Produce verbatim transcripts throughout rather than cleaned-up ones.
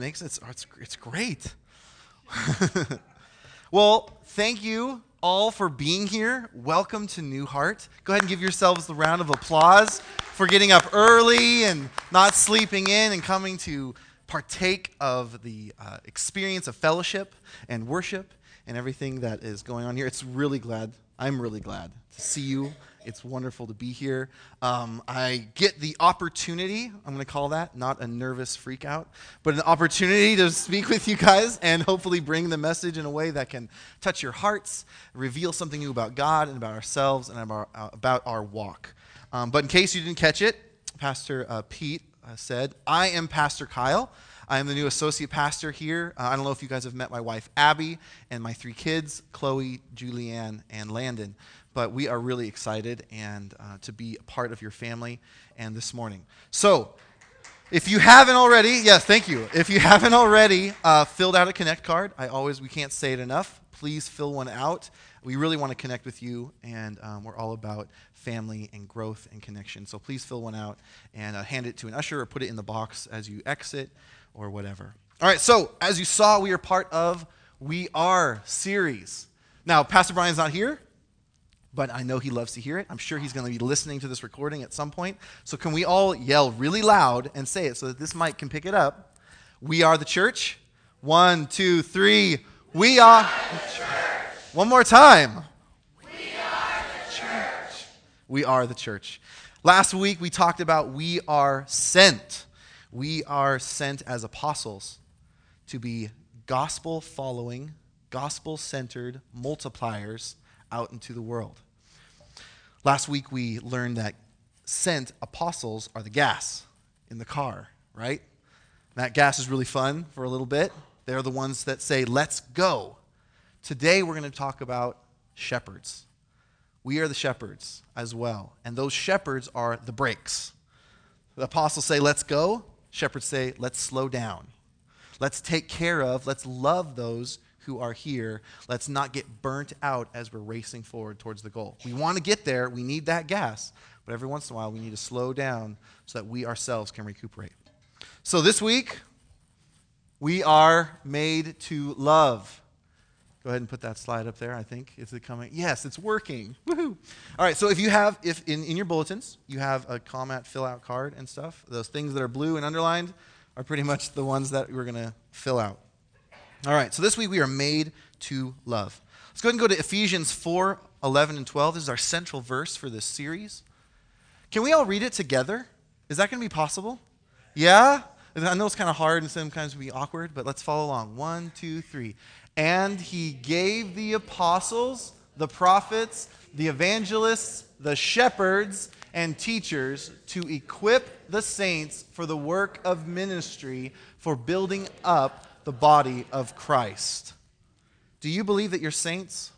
Makes it, it's, it's great. Well, thank you all for being here. Welcome to New Heart. Go ahead and give yourselves the round of applause for getting up early and not sleeping in and coming to partake of the uh, experience of fellowship and worship and everything that is going on here. It's really glad, I'm really glad to see you. It's wonderful to be here. Um, I get the opportunity, I'm going to call that, not a nervous freak out, but an opportunity to speak with you guys and hopefully bring the message in a way that can touch your hearts, reveal something new about God and about ourselves and about, uh, about our walk. Um, but in case you didn't catch it, Pastor uh, Pete uh, said, I am Pastor Kyle. I am the new associate pastor here. Uh, I don't know if you guys have met my wife, Abby, and my three kids, Chloe, Julianne, and Landon. But we are really excited and uh, to be a part of your family and this morning. So, if you haven't already, yes, thank you. If you haven't already uh, filled out a Connect card, I always, we can't say it enough. Please fill one out. We really want to connect with you, and um, we're all about family and growth and connection. So please fill one out and uh, hand it to an usher or put it in the box as you exit or whatever. All right, so as you saw, we are part of We Are series. Now, Pastor Brian's not here, but I know he loves to hear it. I'm sure he's going to be listening to this recording at some point. So can we all yell really loud and say it so that this mic can pick it up? We are the church. One, two, three. We are the church. One more time. We are the church. We are the church. Last week we talked about we are sent. We are sent as apostles to be gospel-following, gospel-centered multipliers out into the world. Last week we learned that sent apostles are the gas in the car, right? That gas is really fun for a little bit. They're the ones that say, let's go. Today we're going to talk about shepherds. We are the shepherds as well. And those shepherds are the brakes. The apostles say, let's go. Shepherds say, let's slow down. Let's take care of, let's love those who are here. Let's not get burnt out as we're racing forward towards the goal. We want to get there. We need that gas. But every once in a while, we need to slow down so that we ourselves can recuperate. So this week, we are made to love. Go ahead and put that slide up there, I think. Is it coming? Yes, it's working. Woohoo. All right, so if you have, if in, in your bulletins, you have a comment fill-out card and stuff, those things that are blue and underlined are pretty much the ones that we're going to fill out. All right, so this week we are made to love. Let's go ahead and go to Ephesians four, eleven, and twelve. This is our central verse for this series. Can we all read it together? Is that going to be possible? Yeah? I know it's kind of hard and sometimes it can be awkward, but let's follow along. One, two, three. And he gave the apostles, the prophets, the evangelists, the shepherds, and teachers to equip the saints for the work of ministry, for building up the body of Christ. Do you believe that you're saints?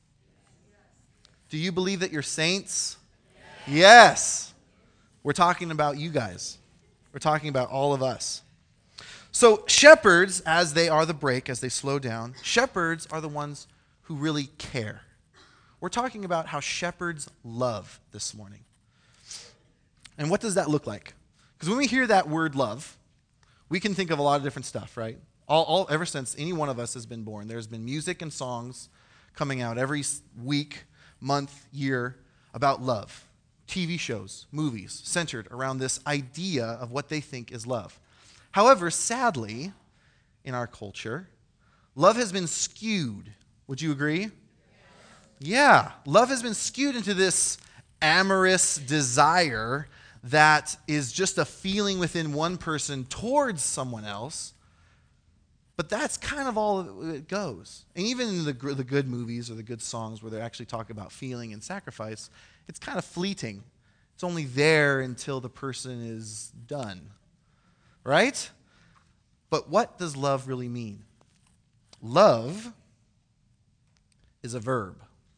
Do you believe that you're saints? Yes. Yes. We're talking about you guys. We're talking about all of us. So shepherds, as they are the brake, as they slow down, shepherds are the ones who really care. We're talking about how shepherds love this morning. And what does that look like? Because when we hear that word love, we can think of a lot of different stuff, right? All, all ever since any one of us has been born, there's been music and songs coming out every week, month, year about love. T V shows, movies, centered around this idea of what they think is love. However, sadly, in our culture, love has been skewed. Would you agree? Yeah, love has been skewed into this amorous desire that is just a feeling within one person towards someone else. But that's kind of all it goes. And even in the, the good movies or the good songs where they actually talk about feeling and sacrifice, it's kind of fleeting. It's only there until the person is done. Right? But what does love really mean? Love is a verb.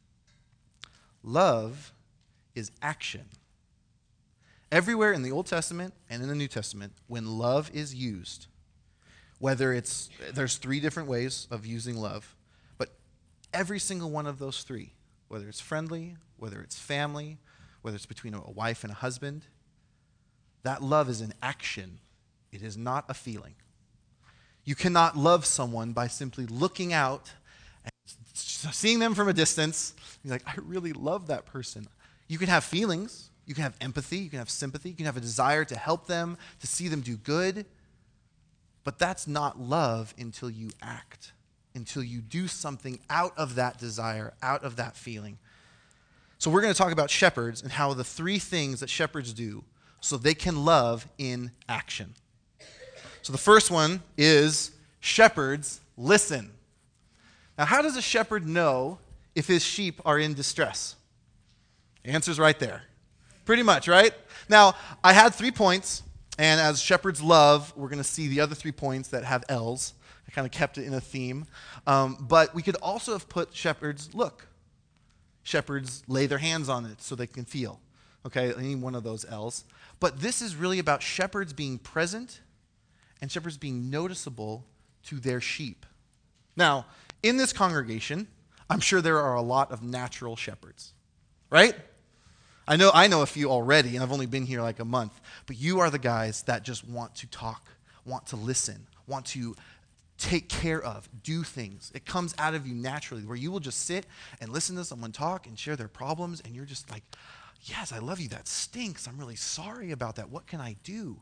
Love is action. Everywhere in the Old Testament and in the New Testament, when love is used, whether it's, there's three different ways of using love, but every single one of those three, whether it's friendly, whether it's family, whether it's between a wife and a husband, that love is an action. It is not a feeling. You cannot love someone by simply looking out and seeing them from a distance. You're like, I really love that person. You can have feelings. You can have empathy. You can have sympathy. You can have a desire to help them, to see them do good. But that's not love until you act, until you do something out of that desire, out of that feeling. So we're going to talk about shepherds and how the three things that shepherds do so they can love in action. So the first one is shepherds listen. Now, how does a shepherd know if his sheep are in distress? The answer's right there. Pretty much, right? Now, I had three points, and as shepherds love, we're going to see the other three points that have L's. I kind of kept it in a theme. Um, but we could also have put shepherds look. Shepherds lay their hands on it so they can feel. Okay, any one of those L's. But this is really about shepherds being present and shepherds being noticeable to their sheep. Now, in this congregation, I'm sure there are a lot of natural shepherds, right? I know I know a few already, and I've only been here like a month, but you are the guys that just want to talk, want to listen, want to take care of, do things. It comes out of you naturally, where you will just sit and listen to someone talk and share their problems, and you're just like, yes, I love you. That stinks. I'm really sorry about that. What can I do?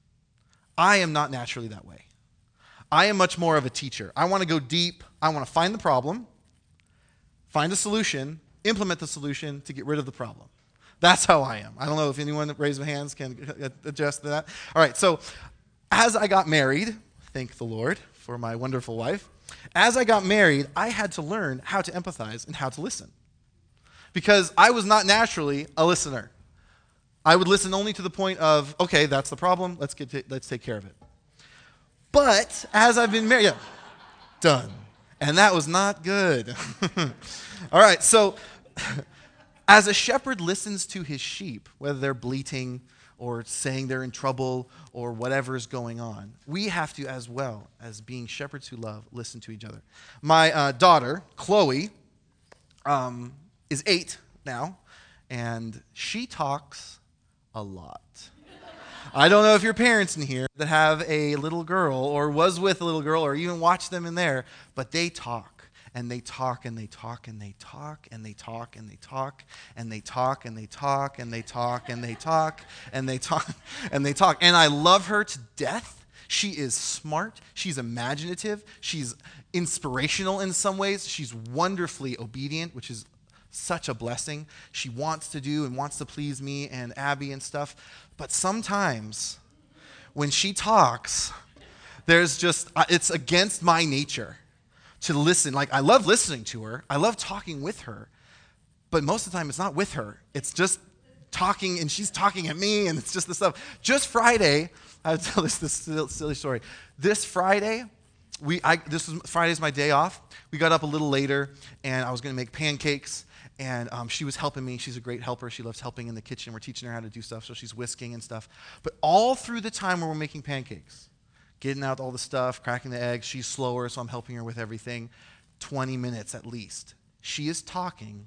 I am not naturally that way. I am much more of a teacher. I want to go deep. I want to find the problem, find a solution, implement the solution to get rid of the problem. That's how I am. I don't know if anyone that raised their hands can adjust to that. All right, so as I got married, thank the Lord for my wonderful wife, as I got married, I had to learn how to empathize and how to listen. Because I was not naturally a listener. I would listen only to the point of, okay, that's the problem. Let's get to, let's take care of it. But as I've been married, yeah, done. And that was not good. All right, so as a shepherd listens to his sheep, whether they're bleating or saying they're in trouble or whatever is going on, we have to, as well as being shepherds who love, listen to each other. My uh, daughter, Chloe, um, is eight now, and she talks a lot. I don't know if your parents in here that have a little girl or was with a little girl or even watch them in there, but they talk and they talk and they talk and they talk and they talk and they talk and they talk and they talk and they talk and they talk and they talk and they talk. And I love her to death. She is smart. She's imaginative. She's inspirational in some ways. She's wonderfully obedient, which is such a blessing. She wants to do and wants to please me and Abby and stuff. But sometimes when she talks, there's just, it's against my nature to listen. Like, I love listening to her. I love talking with her. But most of the time, it's not with her. It's just talking, and she's talking at me, and it's just the stuff. Just Friday, I'll tell this, this silly story. This Friday, we I, this was Friday's my day off. We got up a little later, and I was going to make pancakes. And um, she was helping me. She's a great helper. She loves helping in the kitchen. We're teaching her how to do stuff, so she's whisking and stuff. But all through the time where we're making pancakes, getting out all the stuff, cracking the eggs, she's slower, so I'm helping her with everything, twenty minutes at least. She is talking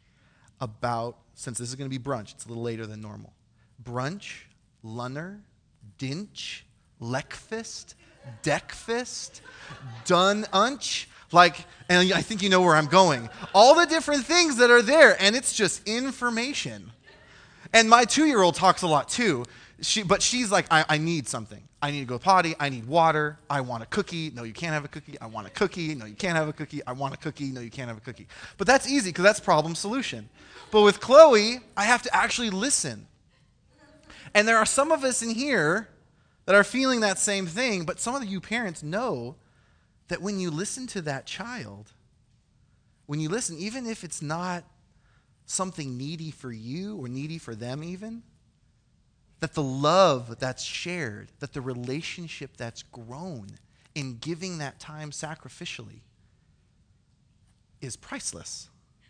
about, since this is going to be brunch, it's a little later than normal, brunch, lunner, dinch, leckfist, deckfist, done-unch, like, and I think you know where I'm going. All the different things that are there, and it's just information. And my two-year-old talks a lot too, she, but she's like, I, I need something. I need to go potty. I need water. I want a cookie. No, you can't have a cookie. I want a cookie. No, you can't have a cookie. I want a cookie. No, you can't have a cookie. But that's easy because that's problem solution. But with Chloe, I have to actually listen. And there are some of us in here that are feeling that same thing, but some of you parents know that when you listen to that child, when you listen, even if it's not something needy for you or needy for them even, that the love that's shared, that the relationship that's grown in giving that time sacrificially is priceless.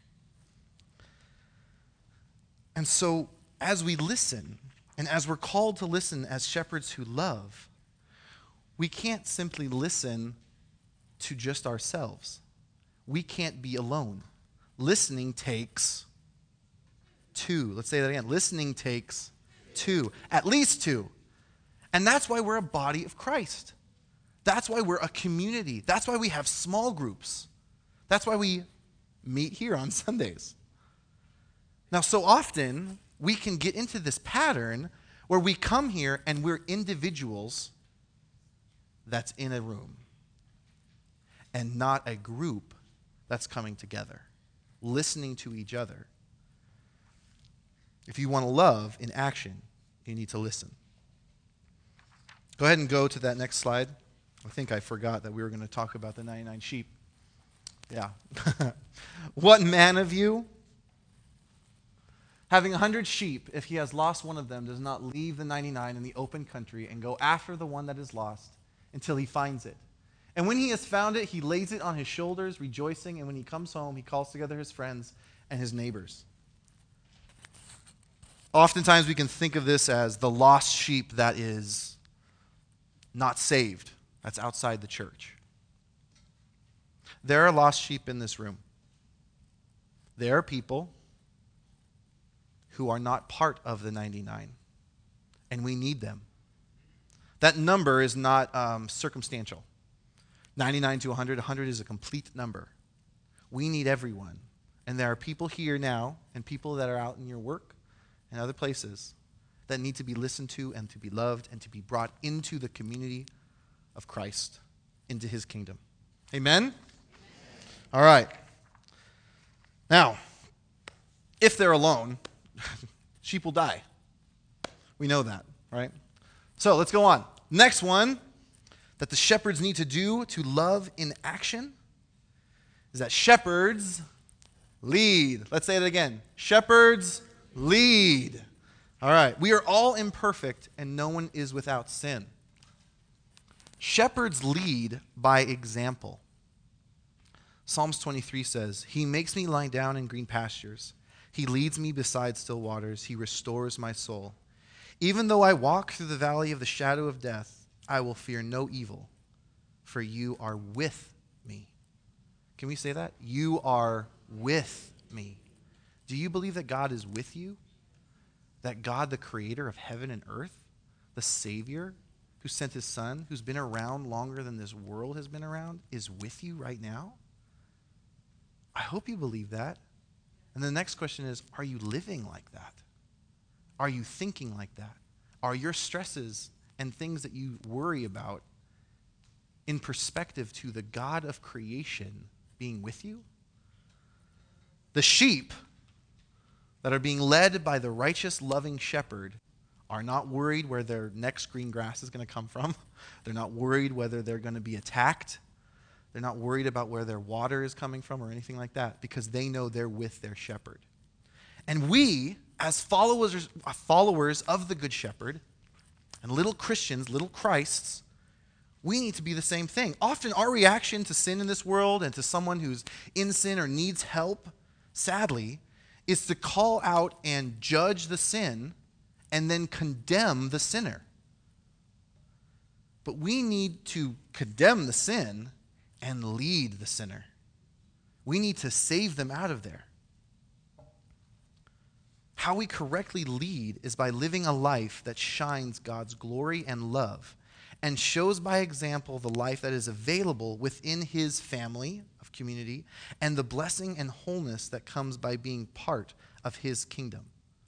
And so as we listen, and as we're called to listen as shepherds who love, we can't simply listen to just ourselves. We can't be alone. Listening takes two. Let's say that again. Listening takes two. At least two. And that's why we're a body of Christ. That's why we're a community. That's why we have small groups. That's why we meet here on Sundays. Now, so often, we can get into this pattern where we come here and we're individuals that's in a room and not a group that's coming together, listening to each other. If you want to love in action, you need to listen. Go ahead and go to that next slide. I think I forgot that we were going to talk about the ninety-nine sheep. Yeah. What man of you, having a hundred sheep, if he has lost one of them, does not leave the ninety-nine in the open country and go after the one that is lost until he finds it? And when he has found it, he lays it on his shoulders, rejoicing, and when he comes home, he calls together his friends and his neighbors. Oftentimes we can think of this as the lost sheep that is not saved, that's outside the church. There are lost sheep in this room. There are people who are not part of the ninety-nine, and we need them. That number is not um, circumstantial. ninety-nine to one hundred, one hundred is a complete number. We need everyone. And there are people here now and people that are out in your work and other places that need to be listened to and to be loved and to be brought into the community of Christ, into his kingdom. Amen? Amen. All right. Now, if they're alone, sheep will die. We know that, right? So let's go on. Next one that the shepherds need to do to love in action is that shepherds lead. Let's say it again. Shepherds lead. All right. We are all imperfect and no one is without sin. Shepherds lead by example. Psalms twenty-three says, "He makes me lie down in green pastures. He leads me beside still waters. He restores my soul. Even though I walk through the valley of the shadow of death, I will fear no evil, for you are with me." Can we say that? You are with me. Do you believe that God is with you? That God, the creator of heaven and earth, the Savior who sent his Son, who's been around longer than this world has been around, is with you right now? I hope you believe that. And the next question is, are you living like that? Are you thinking like that? Are your stresses and things that you worry about in perspective to the God of creation being with you? The sheep that are being led by the righteous, loving shepherd are not worried where their next green grass is going to come from. They're not worried whether they're going to be attacked. They're not worried about where their water is coming from or anything like that because they know they're with their shepherd. And we, as followers, followers of the Good Shepherd, and little Christians, little Christs, we need to be the same thing. Often our reaction to sin in this world and to someone who's in sin or needs help, sadly, is to call out and judge the sin and then condemn the sinner. But we need to condemn the sin and lead the sinner. We need to save them out of there. How we correctly lead is by living a life that shines God's glory and love and shows by example the life that is available within his family of community and the blessing and wholeness that comes by being part of his kingdom.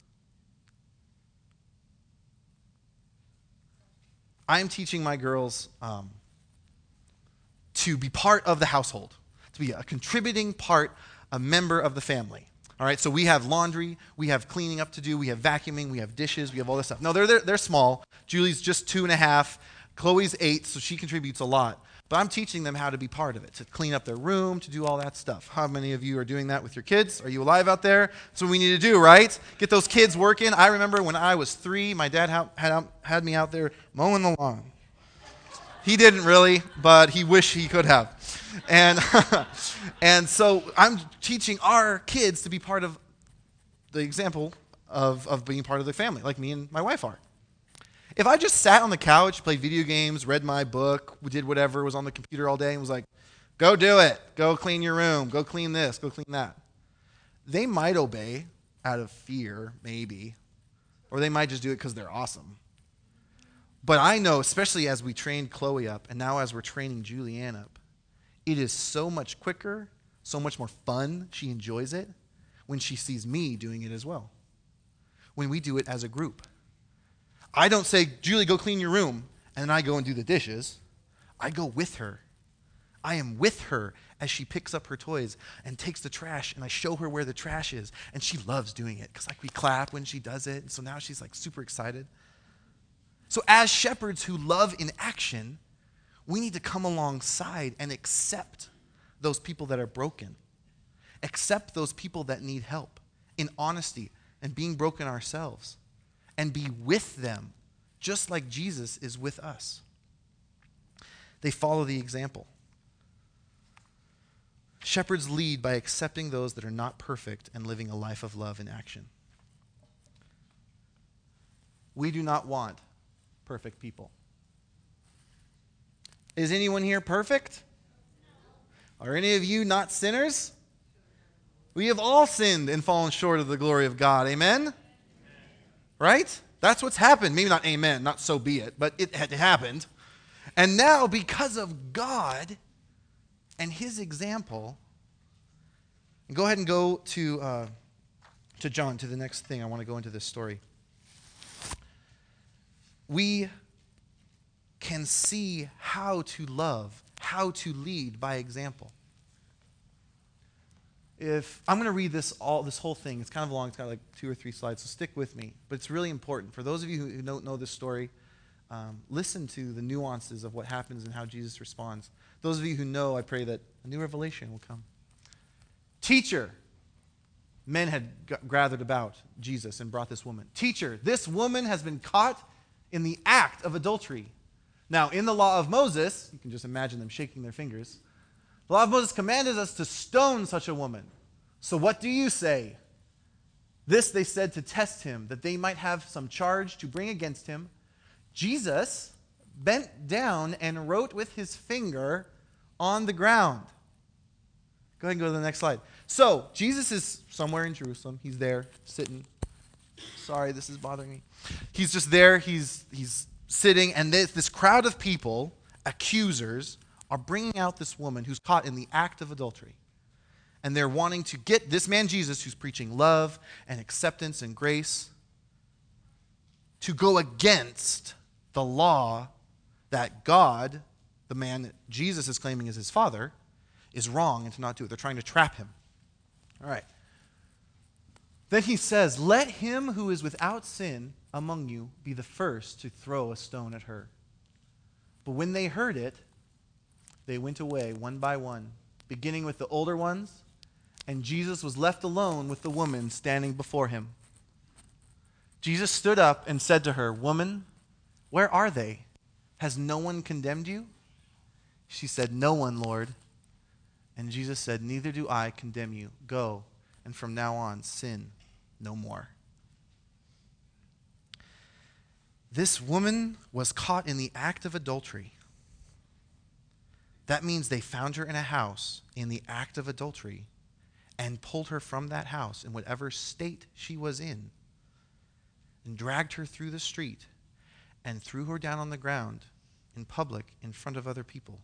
I am teaching my girls um, to be part of the household, to be a contributing part, a member of the family. All right, so we have laundry, we have cleaning up to do, we have vacuuming, we have dishes, we have all this stuff. No, they're, they're, they're small. Julie's just two and a half. Chloe's eight, so she contributes a lot. But I'm teaching them how to be part of it, to clean up their room, to do all that stuff. How many of you are doing that with your kids? Are you alive out there? That's what we need to do, right? Get those kids working. I remember when I was three, my dad had, had, had me out there mowing the lawn. He didn't really, but he wished he could have. And, and so I'm teaching our kids to be part of the example of, of being part of the family, like me and my wife are. If I just sat on the couch, played video games, read my book, did whatever, was on the computer all day and was like, go do it, go clean your room, go clean this, go clean that, they might obey out of fear, maybe, or they might just do it because they're awesome. But I know, especially as we trained Chloe up, and now as we're training Julianne up, it is so much quicker, so much more fun. She enjoys it when she sees me doing it as well. When we do it as a group. I don't say, Julie, go clean your room, and then I go and do the dishes. I go with her. I am with her as she picks up her toys and takes the trash, and I show her where the trash is, and she loves doing it because like we clap when she does it, and so now she's like super excited. So as shepherds who love in action, we need to come alongside and accept those people that are broken. Accept those people that need help in honesty and being broken ourselves, and be with them just like Jesus is with us. They follow the example. Shepherds lead by accepting those that are not perfect and living a life of love in action. We do not want perfect people. Is anyone here perfect? Are any of you not sinners? We have all sinned and fallen short of the glory of God. Amen? Amen. Right? That's what's happened. Maybe not amen, not so be it, but it had happened. And now, because of God and his example, and go ahead and go to, uh, to John, to the next thing. I want to go into this story. We can see how to love, how to lead by example. If I'm going to read this all, this whole thing, it's kind of long. It's got like two or three slides, so stick with me. But it's really important for those of you who don't know this story. Um, listen to the nuances of what happens and how Jesus responds. Those of you who know, I pray that a new revelation will come. Teacher, men had g- gathered about Jesus and brought this woman. Teacher, this woman has been caught in the act of adultery. Now, in the law of Moses, you can just imagine them shaking their fingers. The law of Moses commanded us to stone such a woman. So what do you say? This they said to test him, that they might have some charge to bring against him. Jesus bent down and wrote with his finger on the ground. Go ahead and go to the next slide. So, Jesus is somewhere in Jerusalem. He's there, sitting. Sorry, this is bothering me. He's just there. He's, he's sitting, and this, this crowd of people, accusers, are bringing out this woman who's caught in the act of adultery. And they're wanting to get this man Jesus, who's preaching love and acceptance and grace, to go against the law that God, the man that Jesus is claiming is his father, is wrong and to not do it. They're trying to trap him. All right. Then he says, let him who is without sin among you be the first to throw a stone at her. But when they heard it, they went away one by one, beginning with the older ones, and Jesus was left alone with the woman standing before him. Jesus stood up and said to her, woman, where are they? Has no one condemned you? She said, no one, Lord. And Jesus said, neither do I condemn you. Go, and from now on, sin no more. This woman was caught in the act of adultery. That means they found her in a house in the act of adultery and pulled her from that house in whatever state she was in and dragged her through the street and threw her down on the ground in public in front of other people.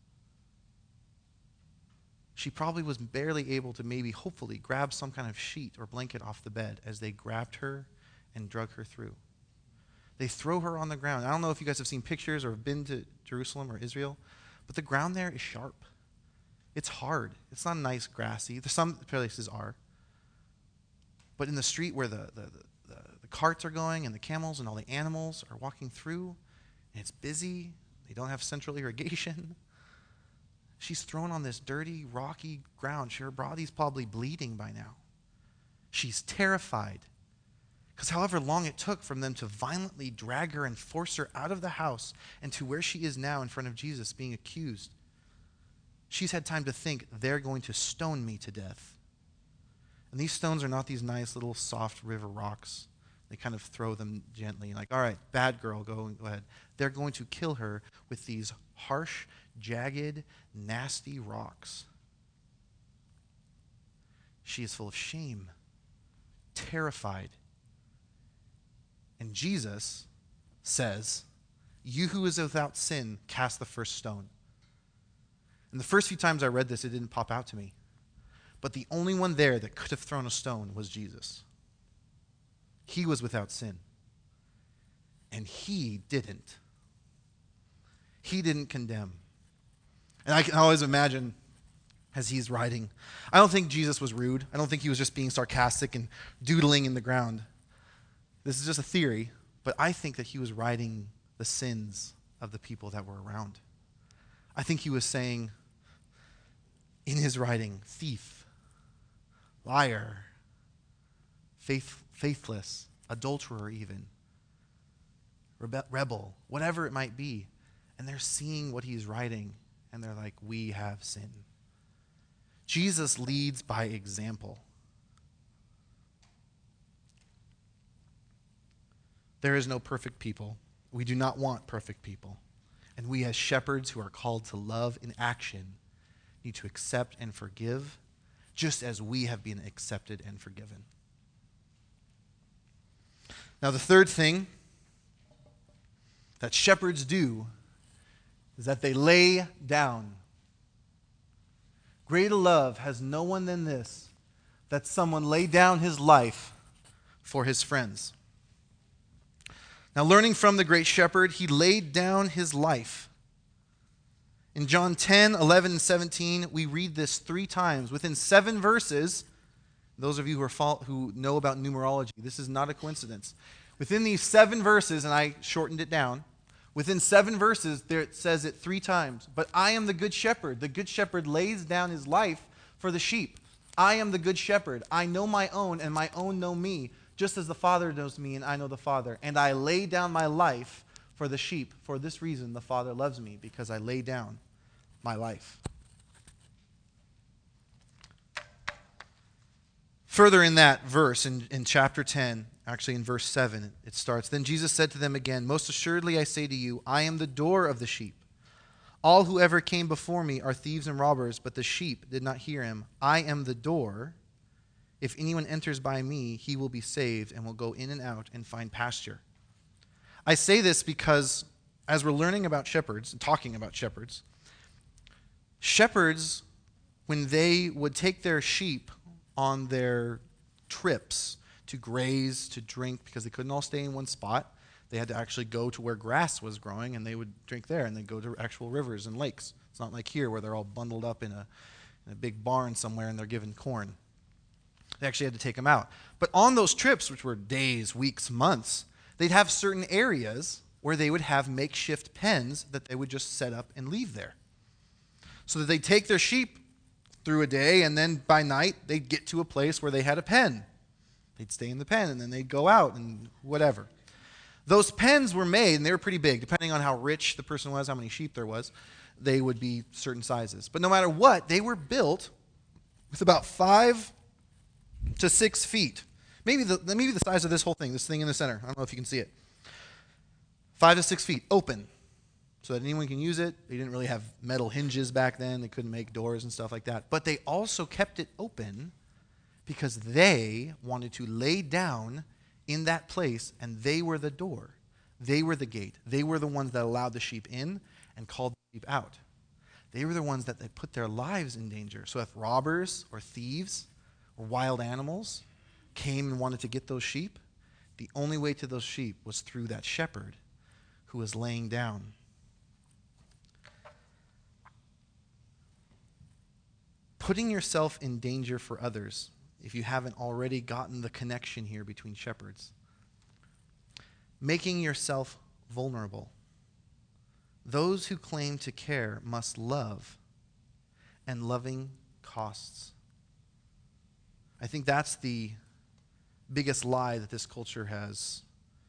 She probably was barely able to maybe, hopefully, grab some kind of sheet or blanket off the bed as they grabbed her and drug her through. They throw her on the ground. I don't know if you guys have seen pictures or have been to Jerusalem or Israel, but the ground there is sharp. It's hard. It's not nice, grassy. There's some places are. But in the street where the, the, the, the carts are going and the camels and all the animals are walking through, and it's busy, they don't have central irrigation. She's thrown on this dirty, rocky ground. Her body's probably bleeding by now. She's terrified. Because however long it took from them to violently drag her and force her out of the house and to where she is now in front of Jesus being accused, she's had time to think, they're going to stone me to death. And these stones are not these nice little soft river rocks. They kind of throw them gently, like, all right, bad girl, go, go ahead. They're going to kill her with these harsh, jagged, nasty rocks. She is full of shame, terrified. And Jesus says, You who is without sin, cast the first stone. And the first few times I read this, it didn't pop out to me. But the only one there that could have thrown a stone was Jesus. He was without sin. And he didn't. He didn't condemn. And I can always imagine as he's writing, I don't think Jesus was rude. I don't think he was just being sarcastic and doodling in the ground. This is just a theory, but I think that he was writing the sins of the people that were around. I think he was saying in his writing, thief, liar, faith, faithless, adulterer even, rebe- rebel, whatever it might be. And they're seeing what he's writing, and they're like, we have sin. Jesus leads by example. There is no perfect people. We do not want perfect people. And we as shepherds who are called to love in action need to accept and forgive just as we have been accepted and forgiven. Now the third thing that shepherds do is that they lay down. Greater love has no one than this, that someone lay down his life for his friends. Now, learning from the great shepherd, he laid down his life. In John ten, eleven, and seventeen, we read this three times. Within seven verses, those of you who, are fol- who know about numerology, this is not a coincidence. Within these seven verses, and I shortened it down, within seven verses, there it says it three times. But I am the good shepherd. The good shepherd lays down his life for the sheep. I am the good shepherd. I know my own, and my own know me, just as the Father knows me, and I know the Father. And I lay down my life for the sheep. For this reason, the Father loves me, because I lay down my life. Further in that verse, in, in chapter ten, actually in verse seven, it starts, Then Jesus said to them again, Most assuredly I say to you, I am the door of the sheep. All who ever came before me are thieves and robbers, but the sheep did not hear him. I am the door. If anyone enters by me, he will be saved and will go in and out and find pasture. I say this because as we're learning about shepherds and talking about shepherds, shepherds, when they would take their sheep on their trips to graze, to drink, because they couldn't all stay in one spot, they had to actually go to where grass was growing, and they would drink there, and they'd go to actual rivers and lakes. It's not like here where they're all bundled up in a, in a big barn somewhere and they're given corn. They actually had to take them out. But on those trips, which were days, weeks, months, they'd have certain areas where they would have makeshift pens that they would just set up and leave there. So that they'd take their sheep through a day, and then by night, they'd get to a place where they had a pen. They'd stay in the pen, and then they'd go out and whatever. Those pens were made, and they were pretty big. Depending on how rich the person was, how many sheep there was, they would be certain sizes. But no matter what, they were built with about five to six feet. Maybe the, maybe the size of this whole thing, this thing in the center. I don't know if you can see it. Five to six feet, open, so that anyone can use it. They didn't really have metal hinges back then. They couldn't make doors and stuff like that. But they also kept it open because they wanted to lay down in that place, and they were the door. They were the gate. They were the ones that allowed the sheep in and called the sheep out. They were the ones that they put their lives in danger. So if robbers or thieves or wild animals came and wanted to get those sheep, the only way to those sheep was through that shepherd who was laying down. Putting yourself in danger for others, if you haven't already gotten the connection here between shepherds. Making yourself vulnerable. Those who claim to care must love, and loving costs. I think that's the biggest lie that this culture has,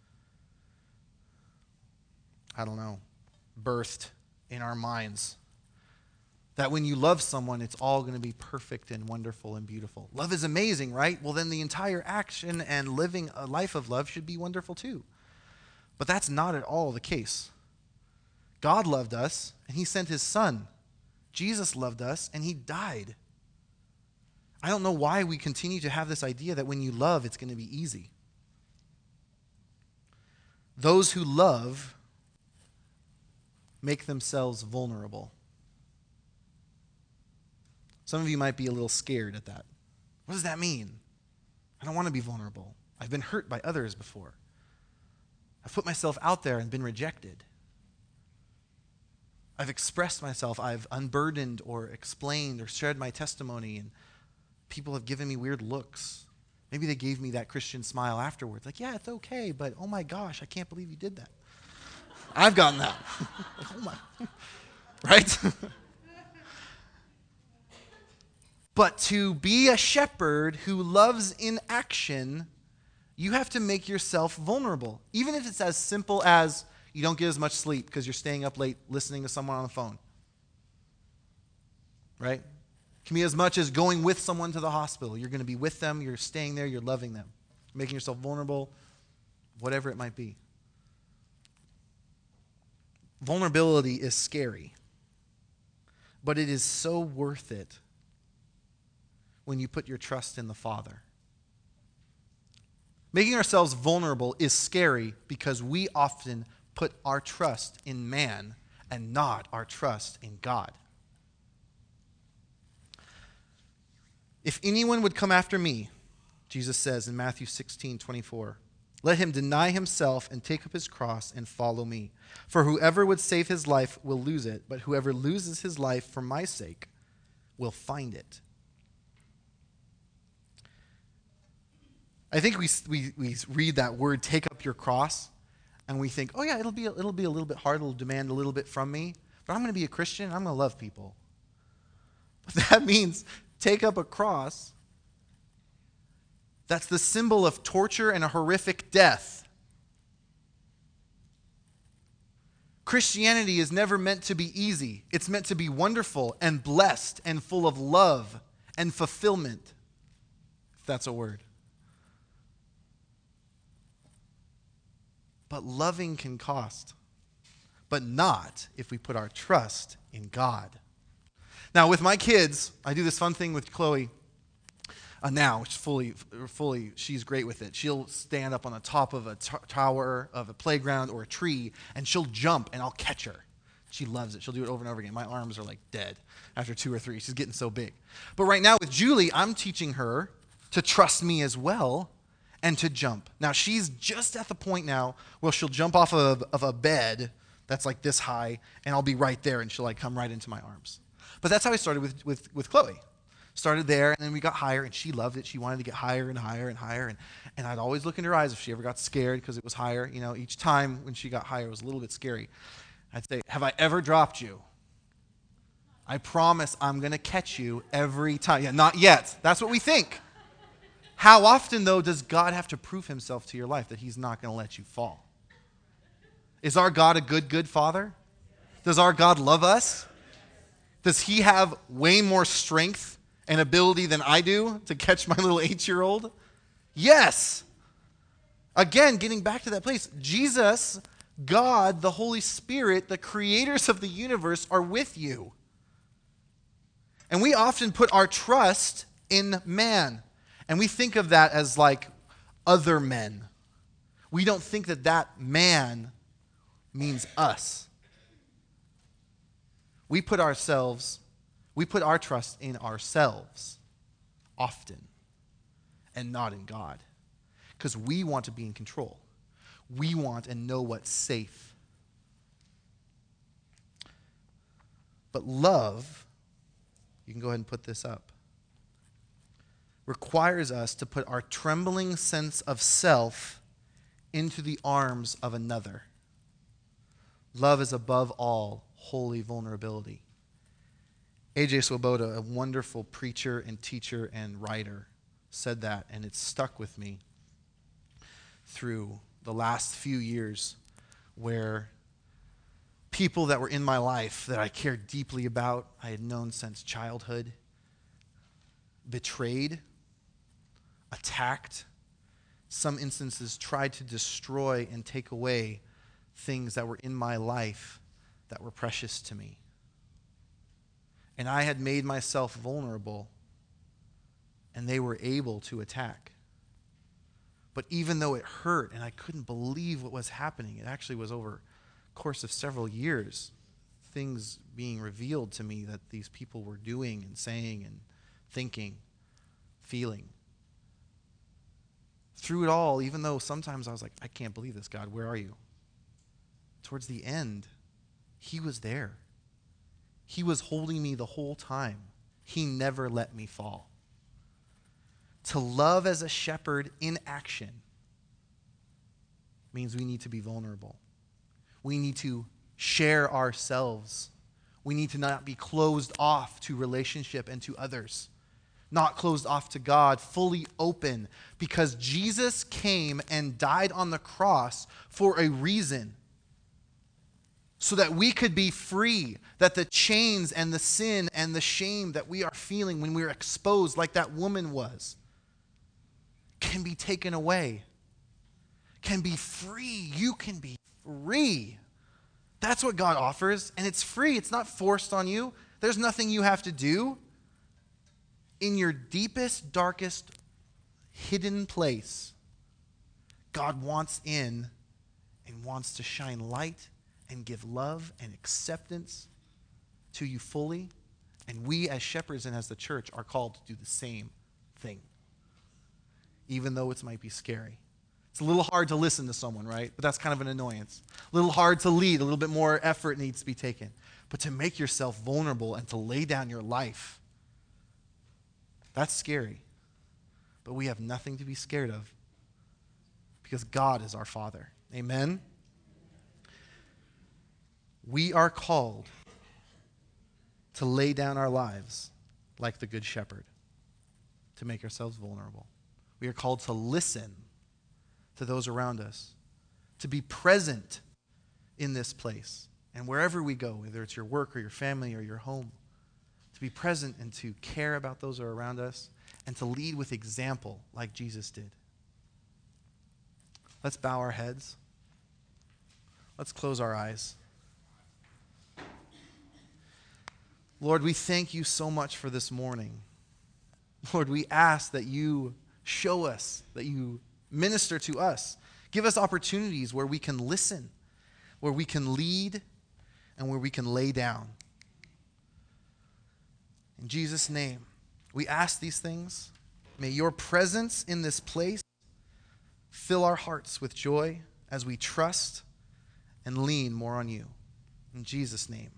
I don't know, birthed in our minds. That when you love someone, it's all going to be perfect and wonderful and beautiful. Love is amazing, right? Well, then the entire action and living a life of love should be wonderful too. But that's not at all the case. God loved us, and he sent his son. Jesus loved us, and he died. I don't know why we continue to have this idea that when you love, it's going to be easy. Those who love make themselves vulnerable. Some of you might be a little scared at that. What does that mean? I don't want to be vulnerable. I've been hurt by others before. I've put myself out there and been rejected. I've expressed myself. I've unburdened or explained or shared my testimony, and people have given me weird looks. Maybe they gave me that Christian smile afterwards. Like, yeah, it's okay, but oh my gosh, I can't believe you did that. I've gotten that. Like, oh my. Right? But to be a shepherd who loves in action, you have to make yourself vulnerable. Even if it's as simple as you don't get as much sleep because you're staying up late listening to someone on the phone. Right? It can be as much as going with someone to the hospital. You're going to be with them, you're staying there, you're loving them. Making yourself vulnerable, whatever it might be. Vulnerability is scary, but it is so worth it when you put your trust in the Father. Making ourselves vulnerable is scary because we often put our trust in man and not our trust in God. If anyone would come after me, Jesus says in Matthew sixteen twenty-four, let him deny himself and take up his cross and follow me. For whoever would save his life will lose it, but whoever loses his life for my sake will find it. I think we, we we read that word, take up your cross, and we think, oh yeah, it'll be, it'll be a little bit hard, it'll demand a little bit from me, but I'm going to be a Christian, I'm going to love people. But that means take up a cross. That's the symbol of torture and a horrific death. Christianity is never meant to be easy. It's meant to be wonderful and blessed and full of love and fulfillment, if that's a word. But loving can cost, but not if we put our trust in God. Now, with my kids, I do this fun thing with Chloe uh, now, which fully, fully, she's great with it. She'll stand up on the top of a t- tower, of a playground, or a tree, and she'll jump, and I'll catch her. She loves it. She'll do it over and over again. My arms are like dead after two or three. She's getting so big. But right now with Julie, I'm teaching her to trust me as well, and to jump. Now, she's just at the point now where she'll jump off of, of a bed that's like this high, and I'll be right there, and she'll like come right into my arms. But that's how I started with, with, with Chloe. Started there, and then we got higher, and she loved it. She wanted to get higher and higher and higher, and, and I'd always look in her eyes if she ever got scared because it was higher. You know, each time when she got higher, it was a little bit scary. I'd say, have I ever dropped you? I promise I'm going to catch you every time. Yeah, not yet. That's what we think. How often, though, does God have to prove himself to your life that he's not going to let you fall? Is our God a good, good father? Does our God love us? Does he have way more strength and ability than I do to catch my little eight-year-old? Yes. Again, getting back to that place, Jesus, God, the Holy Spirit, the creators of the universe are with you. And we often put our trust in man. And we think of that as like other men. We don't think that that man means us. We put ourselves, we put our trust in ourselves often and not in God. Because we want to be in control. We want and know what's safe. But love, you can go ahead and put this up, requires us to put our trembling sense of self into the arms of another. Love is above all holy vulnerability. A J Swoboda, a wonderful preacher and teacher and writer, said that, and it stuck with me through the last few years where people that were in my life that I cared deeply about, I had known since childhood, betrayed, attacked, some instances tried to destroy and take away things that were in my life that were precious to me. And I had made myself vulnerable, and they were able to attack. But even though it hurt, and I couldn't believe what was happening, it actually was over a course of several years, things being revealed to me that these people were doing and saying and thinking, feeling. Through it all, even though sometimes I was like, I can't believe this, God, where are you? Towards the end, he was there. He was holding me the whole time. He never let me fall. To love as a shepherd in action means we need to be vulnerable. We need to share ourselves. We need to not be closed off to relationship and to others. Not closed off to God, fully open, because Jesus came and died on the cross for a reason. So that we could be free, that the chains and the sin and the shame that we are feeling when we're exposed, like that woman was, can be taken away, can be free. You can be free. That's what God offers, and it's free. It's not forced on you. There's nothing you have to do. In your deepest, darkest, hidden place, God wants in and wants to shine light and give love and acceptance to you fully. And we as shepherds and as the church are called to do the same thing, even though it might be scary. It's a little hard to listen to someone, right? But that's kind of an annoyance. A little hard to lead. A little bit more effort needs to be taken. But to make yourself vulnerable and to lay down your life, that's scary. But we have nothing to be scared of because God is our Father. Amen? We are called to lay down our lives like the Good Shepherd, to make ourselves vulnerable. We are called to listen to those around us, to be present in this place and wherever we go, whether it's your work or your family or your home, to be present and to care about those who are around us and to lead with example like Jesus did. Let's bow our heads. Let's close our eyes. Lord, we thank you so much for this morning. Lord, we ask that you show us, that you minister to us. Give us opportunities where we can listen, where we can lead, and where we can lay down. In Jesus' name, we ask these things. May your presence in this place fill our hearts with joy as we trust and lean more on you. In Jesus' name.